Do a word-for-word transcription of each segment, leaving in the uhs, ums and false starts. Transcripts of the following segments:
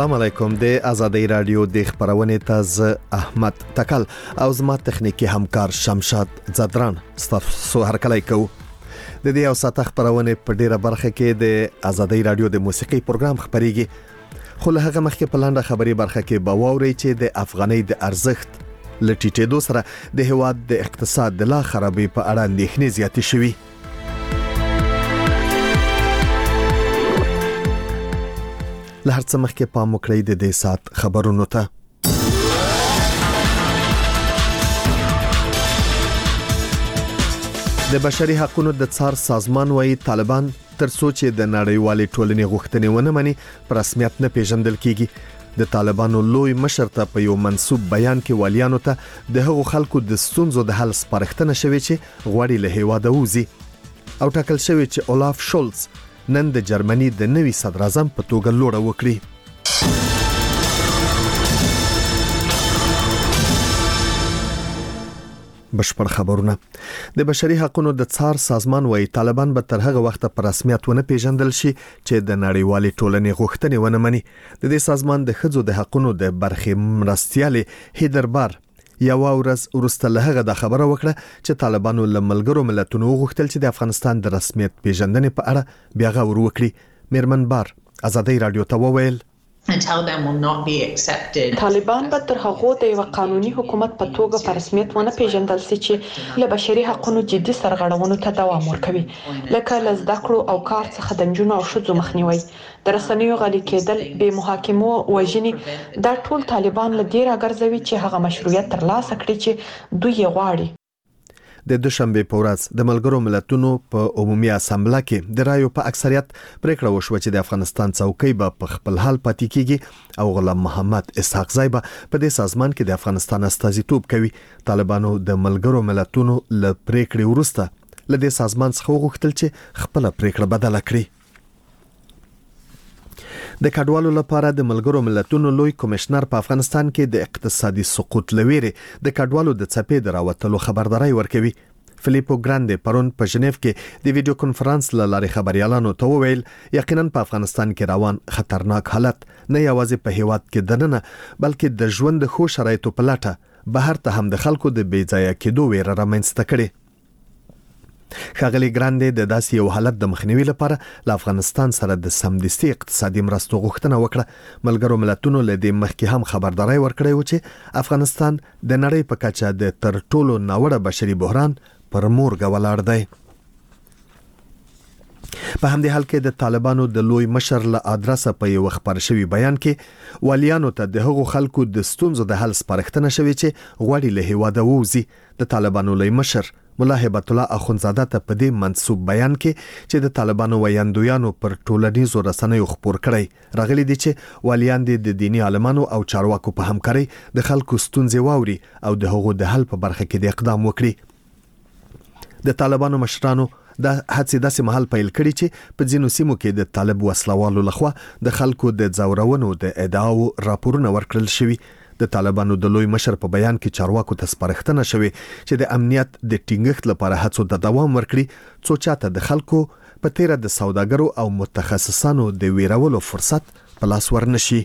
السلام علیکم. د آزادۍ رادیو د خبرونې تاز احمد تکل او زما تخنیکی همکار شمشاد زدران ستاسو هرکلی کو. د دې او ساته خبرونه په ډیره برخه کې د آزادۍ رادیو د موسیقي پروګرام خبريږي. خو له هغه مخکې په لاندې خبري برخه کې به واوري چې د افغانۍ د ارزښت لټیټېدو سره د هواد د اقتصاد د لا خرابې په اړه اندېښنې زیاتې شوې. لهر څه مخکې پام وکړئ د دې سات خبرونو ته. د بشري حقوقو د څار سازمان وايي طالبان تر څو چې د نړیوالې ټولنې غوښتنې ونه مني پر رسمیت نه پیژندل کیږي. د طالبانو لوی مشر ته په یو منسوب بیان کې والیانو ته د هغو خلکو د ستونزو د حل سپارښتنه شوې چې غواړي له هیواده وځي او ټاکل شوی چې اولاف شولز نن د جرمني د نوي صدر اعظم په توګه لوړه وکړي. بشپړ خبرونه. د بشري حقوقو د څار سازمان وايي طالبان به تر هغه وخت پر رسمیت ونه پیژندل شي چې د نړیوالې ټولنې غوښتنې ونه مني. د دې سازمان د ښځو د حقوقو د برخې مرستيالې هیدربار یو ورځ وروسته له هغه د خبره وکړه چې طالبانو له ملګرو ملتونو غوښتل چې د افغانستان د رسمیت پیژندنې په اړه بیا غور وکړي. میرمن بار آزادۍ رادیو ته وویل طالبان به تر هغه د یو قانوني حکومت په توګه په رسمیت ونه پیژندل شي چې له بشري حقوقو جدي سرغړونو ته دوام ورکوي، لکه له زده کړو او کار څخه د نجونو او ښځو مخنیوي، د رسنیو غلي کېدل، بې محاکمو وژنې. دا ټول طالبان له دې راګرځوي چې هغه مشروعیت ترلاسه کړي چې دوی یې غواړي. د دوشنبه په ورځ د ملګرو ملتونو په عمومي اسامبله کې د رایو په اکثریت پریکړه وشوه چې د افغانستان څوکۍ به په خپل حال پاتې کیږي او غلام محمد اسحاق زی به په دې سازمان کې د افغانستان استازیتوب کوي. طالبانو د ملګرو ملتونو له پریکړې وروسته له دې سازمان څخه غوښتل چې خپل پریکړه بدله کړي. د کډوالو لپاره د ملګرو ملتونو لوی کمشنر په افغانستان کې د اقتصادي سقوط لويري د کډوالو د څپې دراوتلو خبرداري ورکوي. فلیپو ګراندې پرون په ژنیف کې د ویډیو کانفرنس لارې خبريالانو ته وویل یقینا په افغانستان کې روان خطرناک حالت نه یوازې په هیواد کې دننه بلکې د ژوند د خو شرایطو په لټه بهر ته هم د خلکو د بیځایه کېدو ویره رامنځته کړي. خاغلی ګراندې د داسې یو حالت د مخنیوي لپاره له افغانستان سره د سمدستي اقتصادي مرستو غوښتنه وکړه. ملګرو ملتونو له دې مخکې هم خبرداري ورکړې و چې افغانستان د نړۍ په کچه د تر ټولو ناوړه بشري بحران پر مورګه ولاړ دی. په همدې حال کې د طالبانو د لوی مشر له ادرسه په یو خبر شوی بیان کې والیانو ته د هغو خلکو د ستونزو د حل سپارښتنه شوی چې غواړي له هیواده ووځي. د طالبانو لوی مشر ملا هبت الله اخونزاده ته په دې منسوب بیان کې چې د طالبانو ویاندویانو پر ټولنیزو رسنیو خبر کړی راغلي دي چې والیان د دینی عالمانو او چارواکو په همکاري د خلکو ستونزې واوري او د هغو د حل په برخه کې د اقدام وکړي. د طالبانو مشرانو د هڅې داسې محل پیل کړي چې په ځینو سیمو کې د طالب وسلوالو لخوا د خلکو د ځورونو د ادعاو راپورونه ورکړل شوي. د طالبانو د لوی مشر په بیان کې چارواکو ته سپارښتنه شوې چې د امنیت د ټینګښت لپاره هڅو ته دوام ورکړي څو چاته د خلکو په تیره د سوداګرو او متخصصانو د ویرولو فرصت په لاس ورنشي.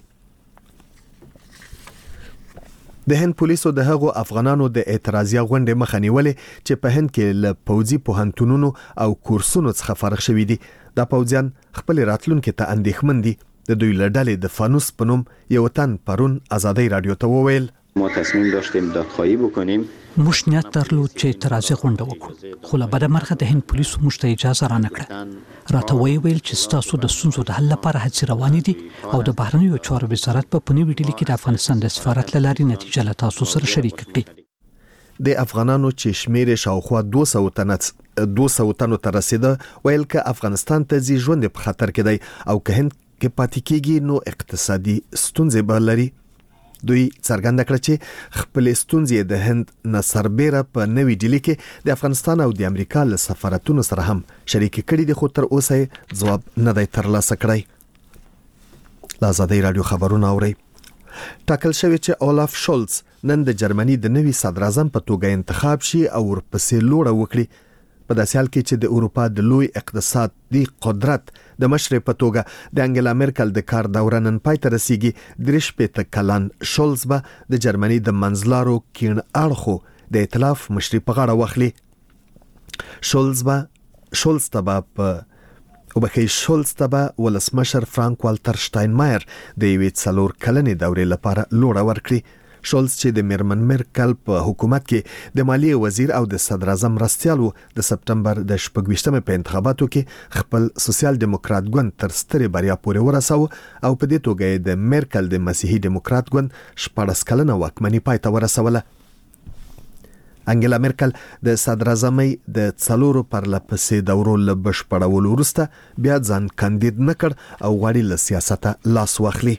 د هند پولیسو د هغو افغانانو د اعتراضیه غونډې مخه نیولې چې په هند کې له پوځي پوهنتونونو او کورسونو څخه فارغ شوي دي. دا پوځیان خپل راتلونکو ته اندېښمن دي. د دوی لړډلې د فانوس په نوم یو تن پرون آزادۍ رادیو ته وویل ما تصمیم داشتیم دادخواهی بکنیم. موږ نیت درلود چې اعتراضي غونډه وکړو خو له بده مرغه د هند پولیسو موږ ته اجازه را نه کړه. راته ویل چې ستاسو د ستونزو د حل لپاره هڅې روانې دي او د بهرنیو چارو وزارت په پنی ویډیو کې د افغانستان د سفارت له لارې نتیجه له تاسو سره شریک کړي. د افغانانو چې شمیر شاوخوا دوه سوه تنه دوه سوه تنو ته رسیده ویل ک افغانستان ته ځي ژوند په خطر کې دی او که هند کې پاتې کېږي نو اقتصادي ستونزې به لري. دوی څرګنده کړه چې خپل ستونزې د هند نه سربېره په نوې ډیلي کې د افغانستان او د امریکا له سفارتونو سره هم شریک کړي دي خو تر اوسه ځواب نه دی ترلاسه کړی. آزادۍ رادیو خبرونه اوري. ټاکل شوی چې اولاف شولز نن د جرمني د نوي صدر اعظم په توګه انتخاب شي او ورپسې لوړه وکړي. په داسې حال کې چې د اروپا د لوی اقتصادي قدرت د مشر په توګه د انګلا مرکل د کار دوره نن پای ته رسیږي. درې شپېته کلن شولز به د جرمني د منځلارو کیڼ اړخو د ائتلاف مشري په غاړه واخلي. شولز به شولز ته په وبخي شولز ته به ولسمشر فرانک والتر شتاینمایر د یوې څلور کلنې دورې لپاره لوړه ورکړي. شولز چې د میرمن مرکل په حکومت کې د مالیې وزیر او د صدر اعظم مرستیال و، د سپټمبر د شپږ ویشتمې په انتخاباتو کې خپل سوسیال دیموکرات ګوند تر سترې بریا پورې ورساوه او په دې توګه د مرکل د مسیحي دیموکرات ګوند شپاړس کلنه واکمني پای ته ورسوله. انګلا مرکل د صدر اعظمۍ د څلورو پرلپسې دورو له بشپړولو وروسته بیا ځان کاندید نه کړ او غواړي له سیاسته لاس واخلي.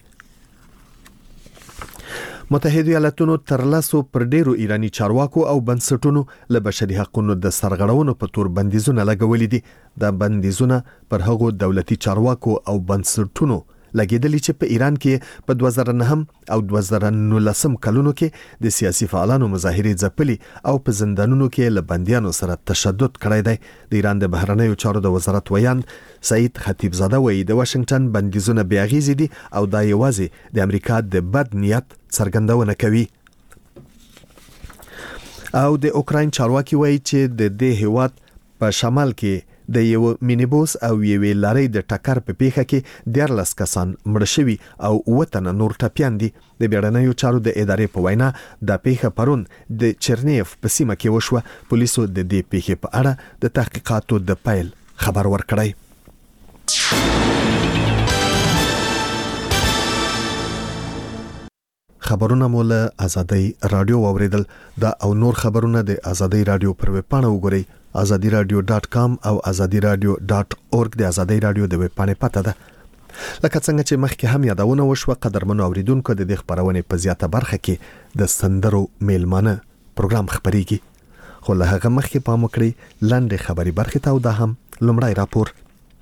متحده ایالاتونو تر لاسو پر ډیرو ایرانی چارواکو او بنسټونو له بشري حقوقو د سرغړونو په تور بندیزونه لګولې دي. دا بندیزونه پر هغو دولتي چارواکو او بنسټونو لګیدلی چې په ایران کې په دوه زره نه او دوه زره نولس کلونو کې د سیاسي فعالانو مظاهرې ځپلي او په زندانونو کې له بندیانو سره تشدد کړی دی. د ایران د بهرنیو چارو د وزارت ویان سعید خطیب زاده وایي د واشنگټن بندیزونه بې اغیزې دي او دا یوازې د امریکا د بد نیت څرګندونه کوي. او د اوکراین چارواکي وایي چې د دې هیواد په شمال کې د یو مینیبوس او یوې لارۍ د ټکر په پیښه کې دیارلس کسان مړه شوي او اووه تنه نور ټپیان دي. د بیړنیو چارو د ادارې په وینا دا پیښه پرون د چرنیف په سیمه کې وشوه. پولیسو د دې پیښې په اړه د تحقیقاتو د پیل خبر ورکړی. خبرونه مو له آزادۍ رادیو واوریدل. دا او نور خبرونه د آزادۍ رادیو پر ویب پاڼه وګورئ آزادی رادیو ډاټ کام او آزادی رادیو ډاټ اورګ د آزادۍ رادیو د ویب پاڼې پته ده. لکه څنګه چې مخکې هم یادونه وشوه، قدرمنو اوریدونکو د دې خبرونې په زیاته برخه کې د سندرو میلمانه پروګرام خبريږي. خو له هغه مخکې پام وکړئ لاندې خبري برخه ته او دا هم لومړی راپور.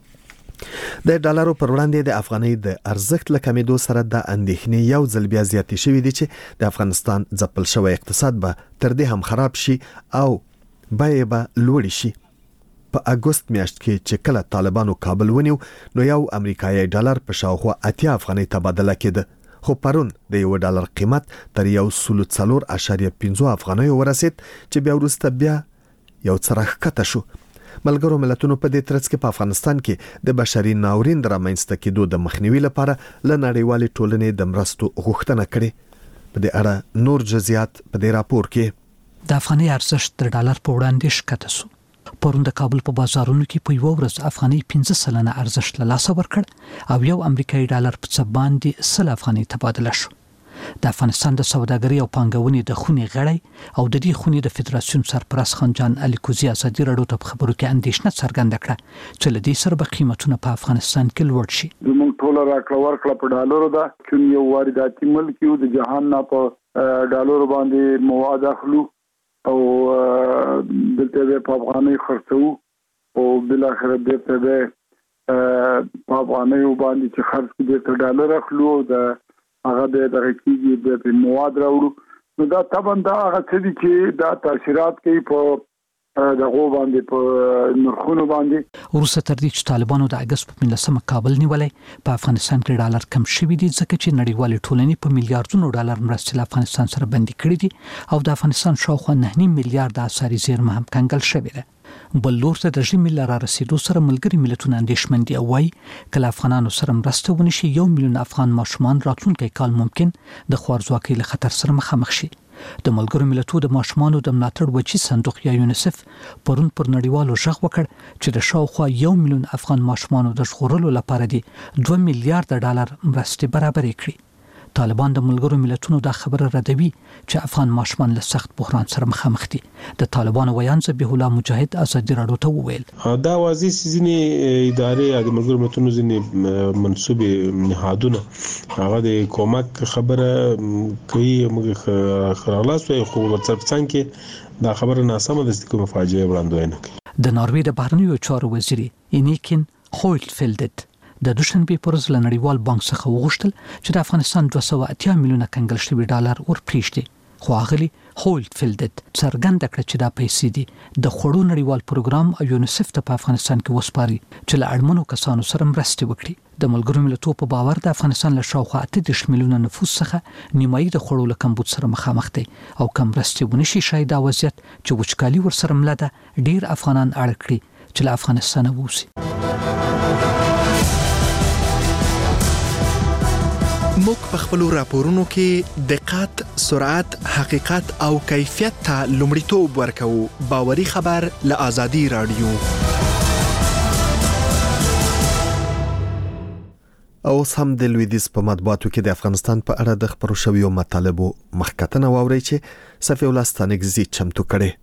د ډالرو پر وړاندې د افغانۍ د ارزښت له کمیدو سره د اندېښنې یو ځل بیا زیاتې شوې دي چې د افغانستان ځپل شوی اقتصاد به تر دې هم خراب شي او بیې به لوړې شي. په اګوست میاشت کې چې کله طالبانو کابل ونیو نو یو امریکایي ډالر په شاوخوا اتیا افغانۍ تبادله کېده، خو پرون د یو ډالر قیمت تر یو سل څلور اعشاریه پنځه افغانۍ ورسید چې بیا وروسته بیا یو څه راښکته شو. ملګرو ملتونو په دې ترڅ کې په افغانستان کې د بشري ناورین د رامنځته کېدو د مخنیوي لپاره له نړیوالې ټولنې د مرستو غوښتنه کړې. په دې اړه نور جزئیات په دې راپور کې. د افغاني ارزښت د ډالر په وړاندې ښکته شو. پرون د کابل په بازارونو کې په یو ورځ افغاني پنځه سلنه ارزښت له لاسه ورکړ او یو امریکایي ډالر په څه باندې سل افغاني تبادله شو. د افغانستان د سوداګرۍ او پانګونې د خونې غړی او د دې خونې د فدراسیون سرپرست خان جان الیکوزي ازادي راډیو ته په خبرو کې اندېښنه څرګنده کړه چې له دې سره به قیمتونه په افغانستان کې لوړ شي. زموږ ټول راکړه ورکړه په ډالرو ده، چې یو وارداتي ملک یو د جهان نه په ډالرو باندې مواد اخلو او دلته په افغاني خرڅو او بل اخر بیرته په افغاني باندې چې خرڅ کړي د ډالر اخلو د هغه د دغه د مواد راوړو. نو دا طبعا دا هغه څه دي چې دا تاثیرات کوي په دغه باندې په نرخونو باندې. وروسته تر دې چې طالبانو د اگست په پنځلسمه کابل نیولې، په افغانستان کې ډالر کم شوي دي ځکه چې نړیوالې ټولنې په میلیارډونو ډالر مرستې له افغانستان سره بندي کړې دي او د افغانستان شاوخوا نه نیم میلیارډ اسعاري زیرمه هم کنګل شوې ده. بل لور ته د رژیم له رارسېدو سره ملګري ملتونه اندېښمن دي او وايي کله افغانانو سره مرسته ونشي یو میلیون افغان ماشومان راتلونکي کال ممکن د خوارځواکۍ له خطر سره مخامخ شي. د ملګرو ملتونو د ماشومانو د ملاتړ وچی صندوق یا یونیسف پرون پر نړیوالو ژغ وکړ چې د شاوخوا یو میلیون افغان ماشومانو د ژغورلو لپاره دي دوه میلیارډ ډالر مرستې برابرې کړي. طالبان د ملګرو ملتونو دا خبره ردوي چې افغان ماشومان له سخت بحران سره مخامخ دي. د طالبانو ویان ذبیح الله مجاهد ازادي راډیو ته وویل دا واضح ځینې ادارې د ملګرو ملتونو ځینې منسوبې نهادونه هغه د کومک خبره کوي، موږ خلاص وي خو ورڅرڅنګ کې دا خبره ناسمه ده چې کومه فاجعه وړاندوینه کوي. د ناروې د بهرنیو چارو وزیر انیکین هویلټفیلډ د دوشنبه پر ورځ له نړیوال بانک څخه وغوښتل چې د افغانستان دوه سوه اتیا میلیونه کنګل شوي ډالر ورپریږدي، خو هغه هولډفیلډ څرګنده کړه چې دا پیسې دي د خوړو نړیوال پروګرام او یونیسف ته په افغانستان کې وسپاري چې له اړمنو کسانو سره مرسته وکړي د ملګرو ملتونو په باور د افغانستان له شاوخوا اته دېرش میلیونه نفوس څخه نیمایي د خوړو له کمبود سره مخامخ دي او کم مرستې ونشي شاید دا وضعیت چې وچکالي ورسره مله ده ډیر افغانان اړ کړي چې له افغانستان ووځي. موږ په خپل راپورونو کې دقت، سرعت، حقیقت او کیفیت ته لومړیتوب ورکوو. باوري خبر له آزادي رادیو. او هم د لویدیز په مطبوعاتو کې د افغانستان په اړه د خبرو شویو مطالبو مخکتنه واوري چې صفي ولستانګزي چمتو کړي.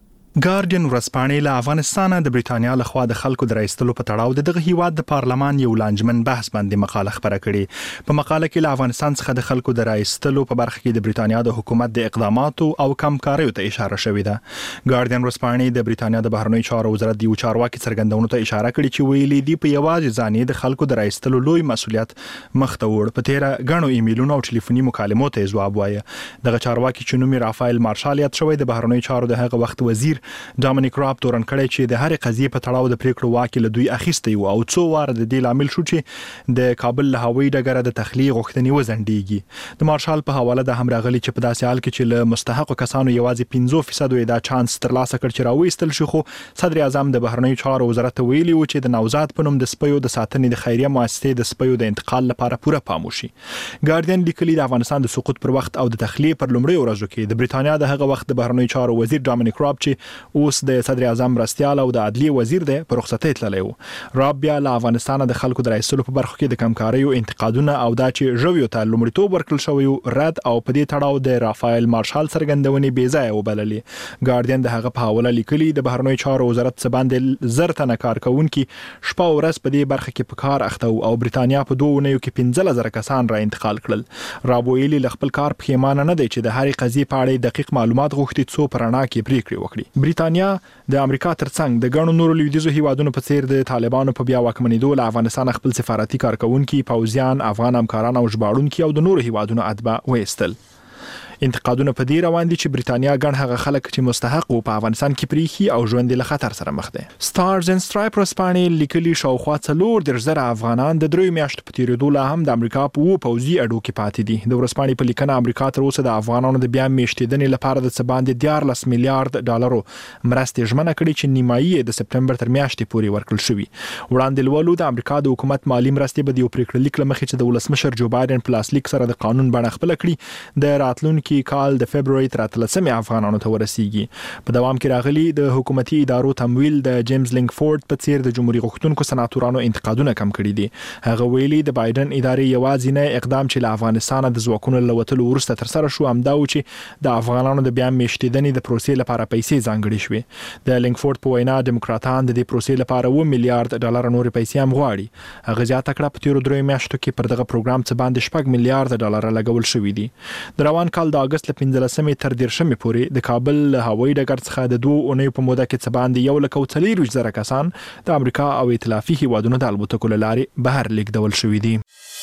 ګارډین ورځپاڼې له افغانستان د بریټانیا لخوا د خلکو د راایستلو په تړاو د دغه هیواد د پارلمان یو لانجمن بحث باندې مقاله خبره کړې. په مقاله کې له افغانستان څخه د خلکو د راایستلو په برخه کې د بریټانیا د حکومت د اقداماتو او کمکاریو ته اشاره شوې ده. ګارډین ورځپاڼې د بریټانیا د بهرنیو چارو وزارت د یو چارواکي څرګندونو ته اشاره کړې چې ویلي دي په یوازې ځانې د خلکو د راایستلو لوی مسولیت مخ ته وړ. په تیره غنو ایمیلونو او ټلیفوني مکالمو ته جواب وایي. دغه چارواکي چې نوم رافایل مارشال یاد شوی د بهرنیو چارو د هغه وخت وزیر ډامینیک راب تورن کړی چې د هرې قضیې په تړاو د پریکړو واک له دوی اخیستی و او څو واره د دې لامل شو چې د کابل له هوایي ډګره د تخلیه غوښتنې وزنډیږي. د مارشال په حواله د هم راغلي چې په داسې حال کې چې له مستحقو کسانو یوازې پنځه فیصد یې دا چانس ترلاسه کړ چې راوېستل شي، خو صدر اعظم د بهرنیو چارو وزارت ویلي و چې د نوزاد په نوم د سپیو د ساتنې د خیریه مؤسسې د سپیو د انتقال لپاره پوره پام وشي. ګارډین لیکلي د افغانستان د سقوط پر وخت او د تخلیه پر لومړي ورځو کې د بریټانیا د هغه وخت د بهرنیو چارو وزیر ډامینیک راب چې اوس د صدر اعظم مرستیال او د عدلیه وزیر دی په رخصتۍ تللی و. راب بیا له افغانستان د خلکو د راایستلو په برخو کې د کمکاریو انتقادونه او دا چې ژویو ته لومړیتوب ورکړل شوی رد او په دې تړاو د رافایل مارشال څرګندونې بې ځایه وبللې. ګارډین د هغه په حواله لیکلي د بهرنیو چارو وزارت څخه باندې زر تنه کارکونکي شپه او ورځ په دې برخه کې په کار اخته او بریټانیا په دوه اونیو کې پنځه زره کسان را انتقال کړل. راب ویلي له خپل کار پښیمانه نه دی چې د هرې قضیې په اړه دقیق معلومات غوښتي څو پرانا کې پریکړې وکړي. بریټانیا د امریکا ترڅنګ د ګڼو نورو لویدیځو هیوادونو په څیر د طالبانو په بیا واکمنېدو له افغانستان خپل سفارتي کارکونکي، پوځیان، افغان همکاران او ژباړونکي او د نورو هیوادونو اتباع وایستل. انتقادونه په دې روان دي چې بریټانیا ګڼ هغه خلک چې مستحق وو په افغانستان کې پریخي او ژوند له خطر سره مخ دي. سټارز اند سټرایپ ورځپاڼې لیکلي شاوخوا څلور دېرش زره افغانان د دریو میاشتو په تیریدو لا هم د امریکا په وو پوځي اډو کې پاتې دي. د ورځپاڼې په لیکنه امریکا تر اوسه د افغانانو د بیا میشتېدنې لپاره د څه باندې دیارلس میلیارډ ډالرو مرستې ژمنه کړې چې نیمایي د سپټمبر تر میاشتې پورې ورکړل شوې. وړاندې لولو د امریکا د حکومت مالی مرستې به د یو پریکړه لیک له مخې چې د ولسمشر جو بایدن په لاسلیک سره د قانون بڼه خپل کړي د راتلونکي کال د فبرवरी تر اتلسمې افغانانو ته ورسیږي. په دوام کې راغلي د حکومتي ادارو تمویل د جیمز لینګفورد په څیر د جمهوریت غوښتونکو سناتورانو انتقادونه کم کړي دي. هغه ویلي د بایدن ادارې یوازینی اقدام چې له افغانستان د ځواکونو له وتلو وروسته تر سره شو همدا و چې د افغانانو د بیا میشتېدنې د پروسې لپاره پیسې ځانګړې شوې. د لینګفورد په وینا ډیموکراتان د دې پروسې لپاره اوه میلیارډ ډالر نور پیسې هم غواړي. هغه زیاته کړه په تیرو درې میاشتو کې پر دغه پروګرام څه باندې شپږ میلیارډ ډالر لګول شوي دي. د روان کال د اگست له پنځلسمې تر دیرشمې پورې د کابل هوایي ډګر څخه د دوه اونیو په موده کې څه باندې یو لک او څلوېښت زره کسان د امریکا او ائتلافي هیوادونو د الوتکو له لارې بهر لیږدول شوي دي.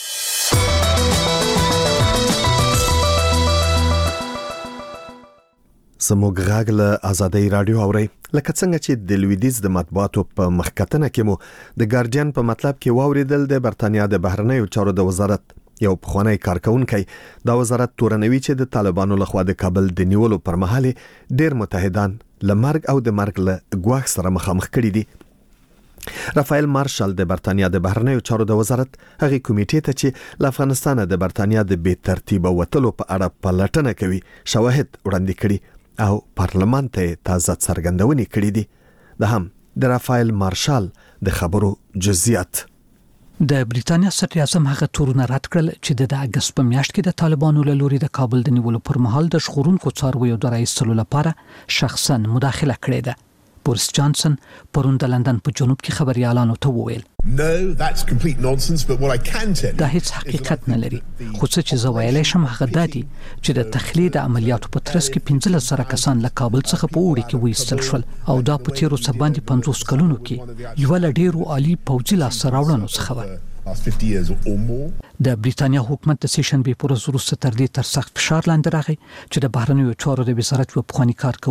زموږ غږ له آزادۍ رادیو اورئ. لکه څنګه چې د لویدیز د مطبوعاتو په مخکتنه کې مو د ګارډین په مطلب کې واوریدل د برتانیا د بهرنیو چارو د وزارت یو پخوانی کارکونکی دا وزارت تورنوي چې د طالبانو لخوا د کابل د نیولو پر مهال ډیر متحدان لمرګ او د مرګ له ګواښ سره مخامخ کړي دي. رافایل مارشال د برتانیا د بهرنیو چارو د وزارت هغه کمیټې ته چې له افغانستان د برتانیا د بې ترتیب وتلو په اړه پلټنه کوي شواهد وړاندې کړي او پارلمان ته تازه څرګندونې کړي دي. د هم د رافایل مارشال د خبرو جزئیات. د بریټانیا صدر اعظم هغه تورونه رد کړل چې د اگست په میاشت کې د طالبانو له لوري د کابل د نیولو پر مهال د ژغورونکو څارویو د راایستلو لپاره شخصا مداخله کړې ده. بوریس جانسن پرون د لندن په جنوب کې خبريالانو ته وویل No, that's complete nonsense, but what I can tell you دا هیڅ حقیقت نه لري. خو څه چې زه ویلای شم هغه دا دي چې د تخلیه د عملیاتو په ترڅ کې پنځلس زره کسان له کابل څخه په وړي کې وایستل شول او دا په تیرو څه باندې پنځوس کلونو کې یو له ډیرو عالی پوځي لاسته راوړنو څخه و. last fifty years or more. د بریټانیا حکومت د سیشن به پر وروسته تر دې تر سخت فشار لاندې راغی چې د بهرنیو چارو د وزارت په پخوانی کار